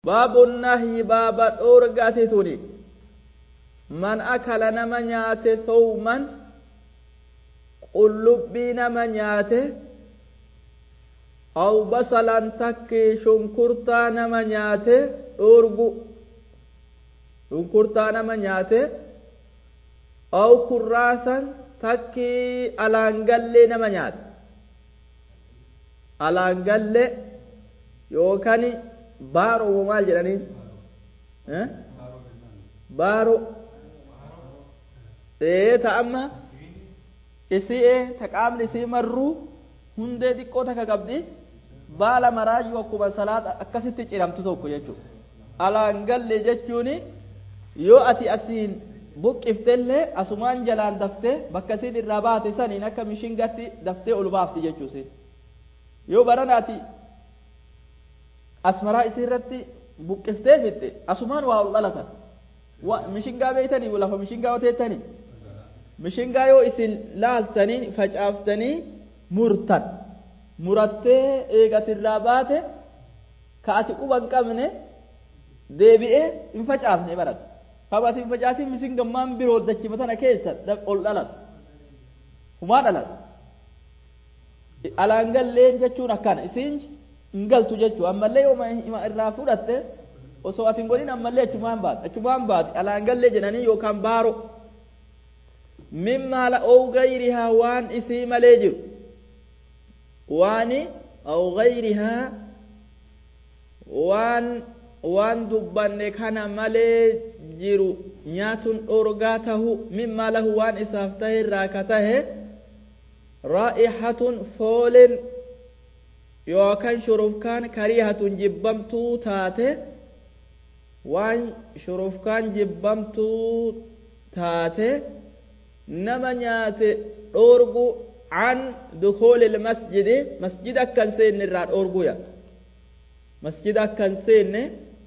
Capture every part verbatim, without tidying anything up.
باب النهي باب أورغاتي توني من أكل نما نياته ثوما قلبي نما نياته أو بصلا تكي شنكرتا نما نياته أورغو شنكرتا نما نياته أو كراسا تكي ألانغالي نما نياته ألانغالي يوكاني بارو ومال جرانين ها بارو ايه تأما isii ee taqaamni isii marruu hundee xiqqoo takka qabdi baala maraayyuu akkuma salaata akkasitti ciramtu tokko jechuudha. Alaan galle jechuun yoo ati asiin buqqiftellee asumaan jalaan daftee bakka isiin irraa baate saniin akka mishingatti daftee ol baafti jechuusi. Yoo baranaati asmaraa isii irratti buqqiftee fitte asumaan waa ol dhalatan. Mishingaa beeytanii lafa mishingaa oteettanii. Mishingaa yoo isin laaltanii facaaftanii murtan murattee eegatirraa baate ka ati quban qabne deebi'ee hin facaafne barata kabati hin facaatiin mishingammaan biroo dachimatana keessa ol dhalata humaa dhalata alaangalleen jechuun akkana isin hin galtu jechuu ammallee yoo irraa fudhatte osoo ati hin godhin ammallee achumaan baate achumaan baate alaangallee jedhanii yookaan baaro مما لا أو غيرها وان اسي مليجر واني أو غيرها وان وان دبان كان مليجر نياتن أورغاته مما له وان إسافته راكته رائحة فول يوكان شرف كان كريهة جبمتو تاته وان شرف كان جبمتو تاته nama nyaate dhoorgu an dukhulil masjidi masjida akkan seenne irraa dhoorguya masjida akkan seenne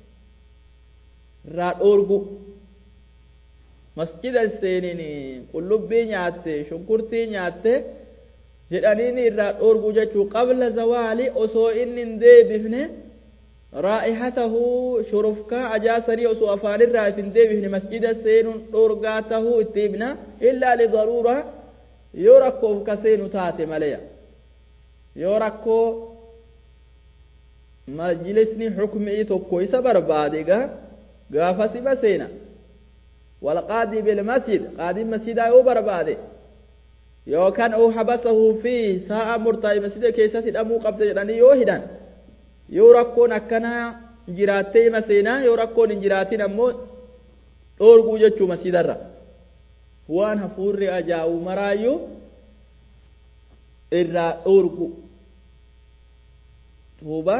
irraa dhoorgu masjida seenini qullubbii nyaatte shunkurtii nyaatte jedhaniini irraa dhoorgu jechuu qabla zawaali osoo inni hin deebifne رائحته شرفك أجاسني أسو أفان الرائف ديبه مسجد سين أرغاته اتبنا إلا لضرورة يوركو كسين تاتي مليا يوركو مجلسني حكمي توكو يسبر بعدك غافسي بسينا والقاضي بالمسجد قاضي المسجد يوبر بعدك يو كان أو حبسه في ساعة مرتاي مسجد كيسة الأمو قبل جراني يوهدان yoo rakkoon akkana jiraattee maseenaa yoo rakkoon hin jiraatin ammoo dhoorguu jechuu masjidarra waan hafuurri ajaa'u maraayyuu irraa dhoorgu duuba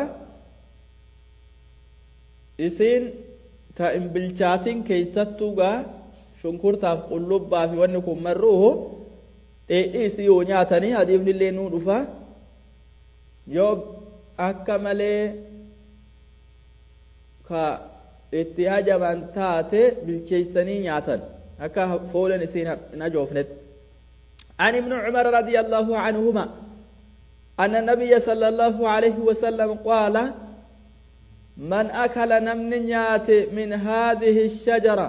isiin ta hin bilchaatin keeysattuugaa shunkurtaaf qullubbii fi wanni kun marruuhu dheedhii isii yoo nyaatanii hadiifni illee nuu dhufa yoo akka malee ka itti hajaman taate bilcheeysanii nyaatan akka foolen isiin hin ajoofnet عن ابن عمر رضي الله عنهما أن النبي صلى الله عليه وسلم قال من أكل نمنيات من هذه الشجرة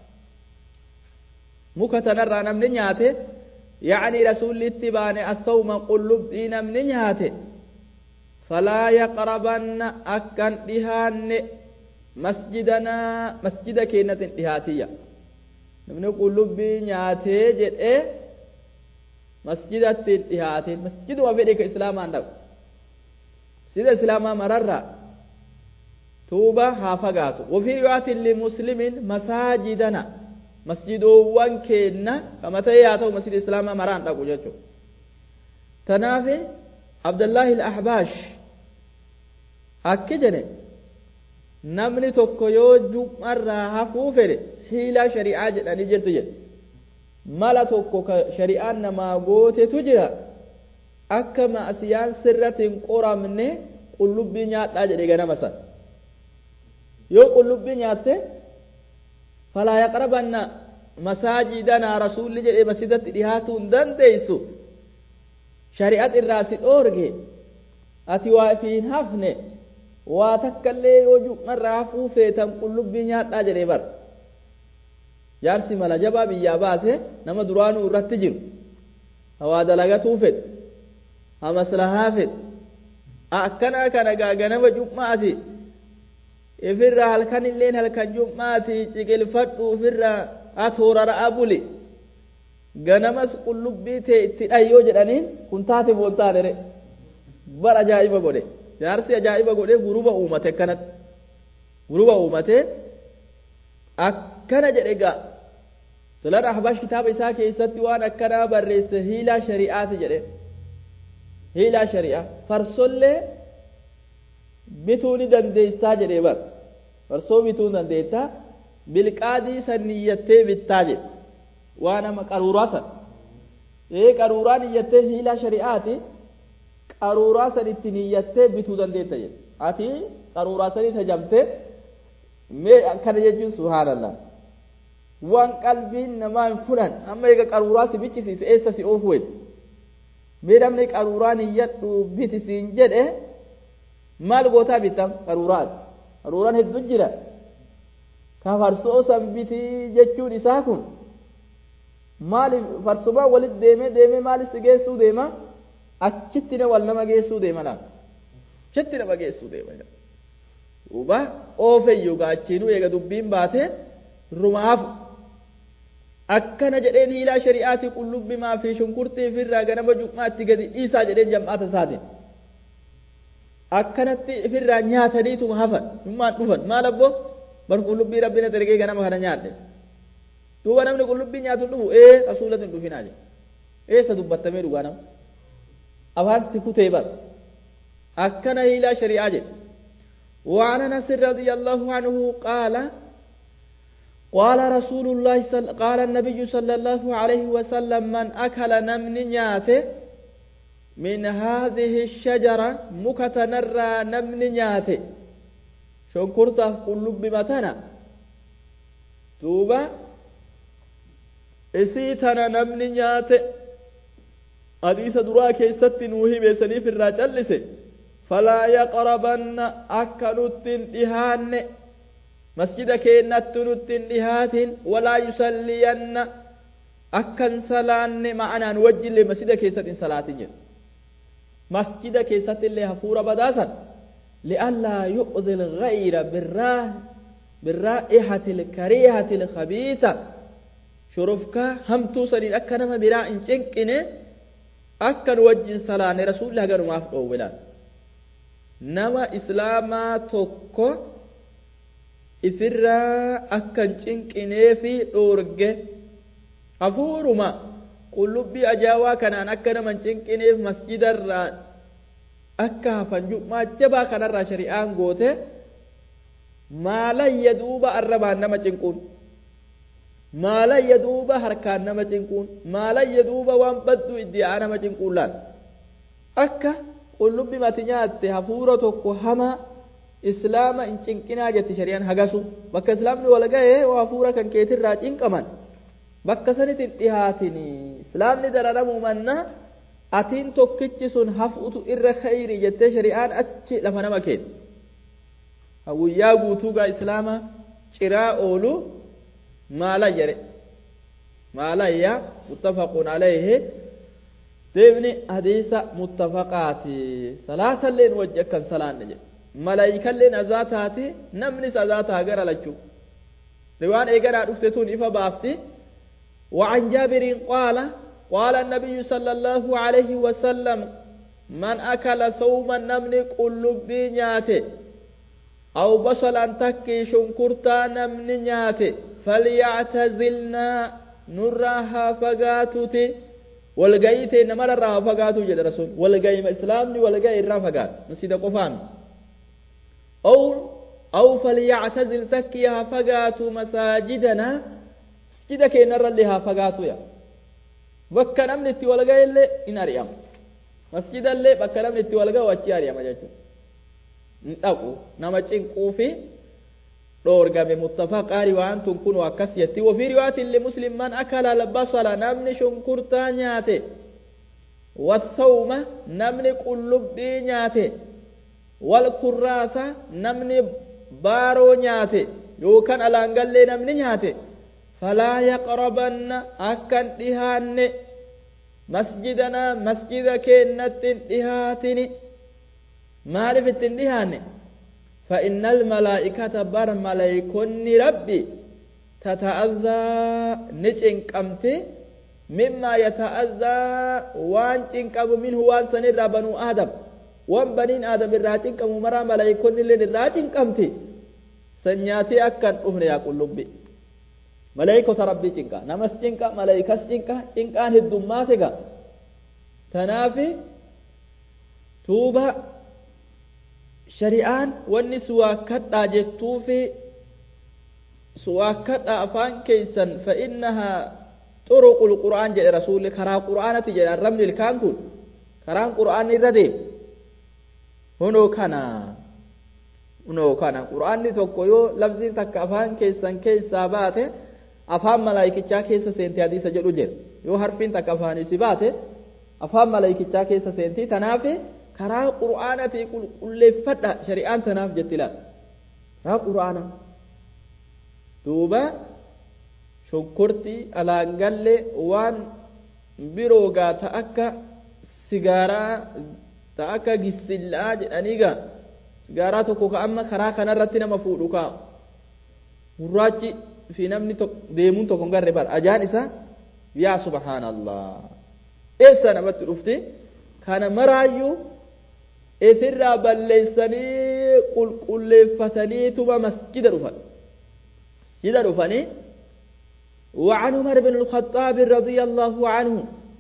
مكتنر نمنيات يعني رسول التبان الثوم قلب نمنيات فلا يقربن أكن دهان مسجدنا مسجد كينة دهاتية نمن قلوب نياتي جد إيه مسجد دهاتي مسجد وفيدك إسلام عندك سيد إسلام مرر توبة حافقات وفي رواية لمسلم مساجدنا مسجد وان كينة كما تياتو مسجد إسلام مرر عندك وجدت تنافي عبد الله الأحباش akkijene namni tokko yoo jumarraa hafuu fedhe hiilaa shari'aa jedhanii jirtu jedhe mala tokko ka shari'aan namaa gootetu jira akka ma'asiyaan sirratti hin qoramne qullubbii nyaadhaa jedhe ganama san yoo qullubbii nyaatte falaa yaqrabanna masaajidanaa rasuulli jedhe masjidatti dhihaatuu hin dandeeysu shari'at irraa si dhoorge ati waa fi hin hafne waa takka illee yoo ju'marraa hafuu feetan qullubbii nyaadhaa jedhee bar jaarsi mala jabaa biyyaa baase nama duraanuu irratti jiru hawaa dalagatuu fedhu ha maslahaa fedhu akkanaa kana gaaganama ju'maati ifirraa halkan illeen halkan ju'maati ciqilfadhu ifirraa atoora ra'a buli ganamas qullubbii tee itti dhayyoo jedhaniin kun taate boontaadhere bar ajaa'iba godhe jaarsi ajaa'iba godhe guruba uumate akkanatti guruba uumate akkana jedhe gaa tolan ahbash kitaaba isaa keessatti waan akkanaa barreesse hiilaa shari'aati jedhe hiilaa shari'aa farsollee bituu ni dandeessaa jedhe bar farsoo bituu dandeessaa bilqaadii san niyyattee bittaa jedhe waan ama qaruuraa san ee qaruuraa niyyattee hiilaa shari'aati qaruuraa san itti niyyattee bituu dandeetta jedhe ati qaruuraa sanii tajamte mee akkana jechuun subhaanallah waan qalbiin namaa hin fudhan amma eega qaruuraa si bichisiise eessa si oofu wedhe mee namni qaruuraa niyyadhu biti siin jedhe maal gootaa bitam qaruuraan qaruuraan hedduu jira ka farsoo san bitii jechuun isaa kun maali farsumaa walit deemee deemee maalis si geessuu deema achitti ne wal nama geessuu deema laal achitti nama geessuu deema duuba oofeyyuu gaachiinuu eega dubbiin baate rumaaf akkana jedheen hiilaa shari'aatii qullubbii maa fi shunkurtii firraa ganama ju'maatti gadi dhiisaa jedheen jam'aata isaatiin akkanatti firraa nyaataniituma hafan hummaan dhufan maal abboo bar qullubbii rabbiin ergee ganama kana nyaadhe duuba namni qullubbii nyaatu dhufu ee rasuulatiin dhufinaa jedhe eessa dubbattamee dhugaa nama afaan si kutee bar akkana hiilaa shari'aa jedhe وعن انس رضي الله عنه قال قال رسول الله صل... قال النبي صلى الله عليه وسلم من اكل نمن نياته من هذه الشجره مكتنرى نمن نياته شنكرته قلوب بمتنا توبا اسيتنا نمن نياته حديث درا كيست نوحي بسني في الرجل فلا يقربن أكنت دهان مسجد كينت دهات ولا يصلين أكن صلان معنا نوجه لمسجد كيست صلاة مسجد كيست اللي هفور بداسا لئلا يؤذي الغير بالراه بالرائحة الكريهة الخبيثة شرفك هم توصل أكنما براء شنكنه أكن وجه صلاة رسول الله قالوا ما أفقوا ولا nama islaamaa tokko ifirraa akkan cinqinee fi dhoorge hafuuruma qullubbii ajaawaa kanaan akka naman cinqineef masjidarraa akka hafan ju'maa jabaa kanarraa shari'aan goote maalayya duuba arrabaan nama cinquun maalayya duuba harkaan nama cinquun maalayya duuba waan baddu iddi'aa nama cinquun laal akka qullubbii mati nyaatte hafuura tokko hama islaama in cinqinaa jetti shari'aan hagasu bakka islaamni wal ga'ee hafuura kan keetirraa cinqaman bakka sanitin dhihaatin islaamni dararamuu manna atiin tokkichi sun hafuutu irra khayri jettee shari'aan achi lafa nama keeti guyyaa guutuu gaa islaama ciraa oolu maalayya re maalayya muttafaqun alayhi deemni hadiisa muttafaqaati salaatalleen wajji akkan salaanne jedhe malaayikalleen azaataati namnis azaataa gara lachuu riwaan eeganaa dhufte tun ifa baafti وعن جابر قال قال النبي صلى الله عليه وسلم من أكل ثوما نمن قلب نياته أو بصلا تكي شنكرتا نمن نياته فليعتزلنا نراها فقاتوتي والغايته نمر الراها فقاتو جد رسول والغاي إسلامني والغاي الراها فقات مسيد قفان أو أو فليعتزل تكيها فقاتو مساجدنا مسجد كي نرى لها فقاتو يا بكا نمن التوالغاي اللي إن أريام مسجد اللي بكا نمن التوالغاي واتي أريام جاجو نتاقو نما چنقو في دورغامي متفقا روان تنكون وكسيتي وفي رواية لمسلم من أكل البصل نمن شنكرتا نياته والثوم نمن قلب نياته والكراسة نمني بارو نياتي يوكان ألانقل لي نمني نياتي فلا يقربن أكن دهان مسجدنا مسجد كينت دهاتني معرفة دهان فإن الملائكة بر ملائكون ربي تتأذى نجن قمتي مما يتأذى وان تنقب منه وان سنر بنو آدم وان بنين آدم الراتين كم مرا ملائكون اللي الراتين قمتي سنياتي أكن أهني يقول لبي ملائكة ربي تنقى نمس تنقى ملائكة تنقى تنقى الدماتك تنافي توبة شريعان واني سواكت آجتو في سواكت أفان كيسا فإنها طرق القرآن جاء رسول كرا قرآن تجاء الرمل الكانكول كرا قرآن الردي هنو كان هنو كان قرآن توقو يو لفظين تك أفان كيسا كيسا باته أفان ملايكة كيسا سنتي حديث جلو جير يو حرفين تك أفان سباته أفان ملايكة كيسا سنتي تنافي كرا قرآن تيقول كل فتح شريعان تناف جتلا كرا قرآن دوبا shonkortii alaangalle waan biroogaa ta akka sigaaraa ta akka gisillaa jedhaniiga sigaaraa tokko ka amma karaa kanarratti nama fuudhu ka gurraachi fi namni deemuun tokko garre bar ajaan isa yaa subhaanallah eessa namatti dhufte kana maraayyuu etirraa balleessanii qulqulleeffataniituma masjida dhufan masjida dhufanii وعن عمر بن الخطاب رضي الله عنه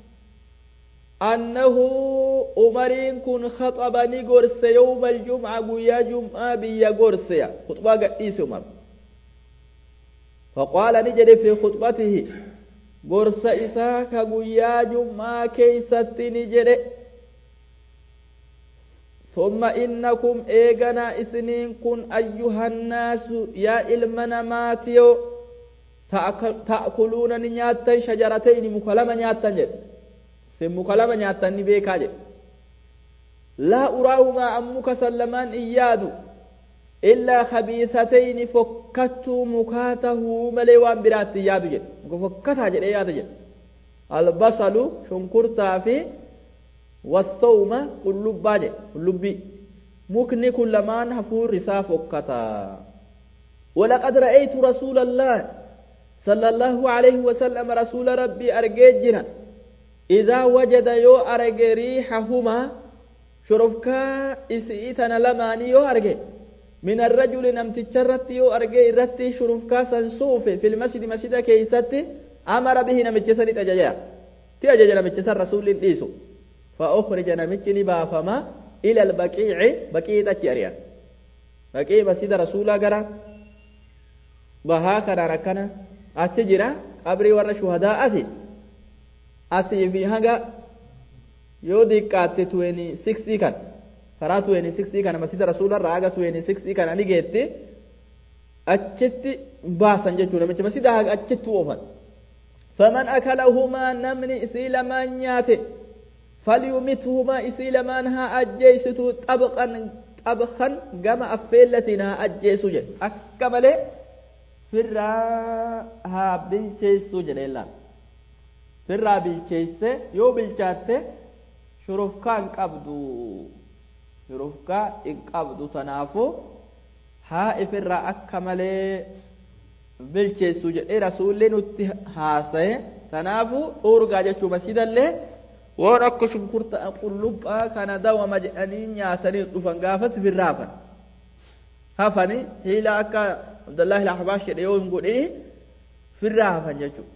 أنه عمرين كن خطبني قرس يوم الجمعة ويا جمعة بيا قرس خطبة قئيس عمر فقال نجري في خطبته قرس إساك ويا جمعة كيست نجري ثم إنكم إيغنا إسنين كن أيها الناس يا إلمنا ماتيو تأكلون نياتا شجرتين مكلمة نياتا جد سم مكلمة نياتا نبيكا جد لا أراهما أمك سلمان إيادو إلا خبيثتين فكتو مكاته مليوان برات إيادو جد فكتها جد إيادو جد البصل شنكرتا في والثوم قلوبا جد قلوبي مكني كلمان هفور رسا فكتا ولقد رأيت رسول الله صلى الله عليه وسلم رسول ربي أرجيجنا إذا وجد يو أرج ريحهما شرفكا إسئتنا لماني يو أرج من الرجل نمتشرت يو أرج رتي شرفكا سنسوف في المسجد مسجد كيست أمر به نمتشسر تجاجا تجاجا نمتشسر رسول ديسو فأخرج نمتشني بافما إلى البقيع بقية أشياريا بقية مسجد رسول الله بها كنا ركنا achi jira qabrii warra shuhadaa'ati asii fi hanga yoo diqqaatte twenty-six kan karaa twenty-six kan masjida rasuularraa haga twenty-six kan ani geette achitti baasan jechuudha namicha masjida achitti oofan faman akalahumaa namni isii lamaan nyaate falyumituhumaa isii lamaan haa ajjeesitu xabqan xabqan gama affeellatiin haa ajjeesu jedhe akka malee firraa haa bilcheessu jedheella firraa bilcheesse yoo bilchaatte shurufkaa hin qabdu shurufkaa hin qabdu tanaafu haa ifirraa akka malee bilcheessu jedhee rasuulli nutti haasaye tanaafu urgaa jechuu masjidallee waan akka shunkurta qullubaa kana dawama jedhanii nyaatanii dhufan gaafas firraafan hafani hiila akka Abdullah al-Ahbash jedhe yoo hin godhini firraa hafan jechuudha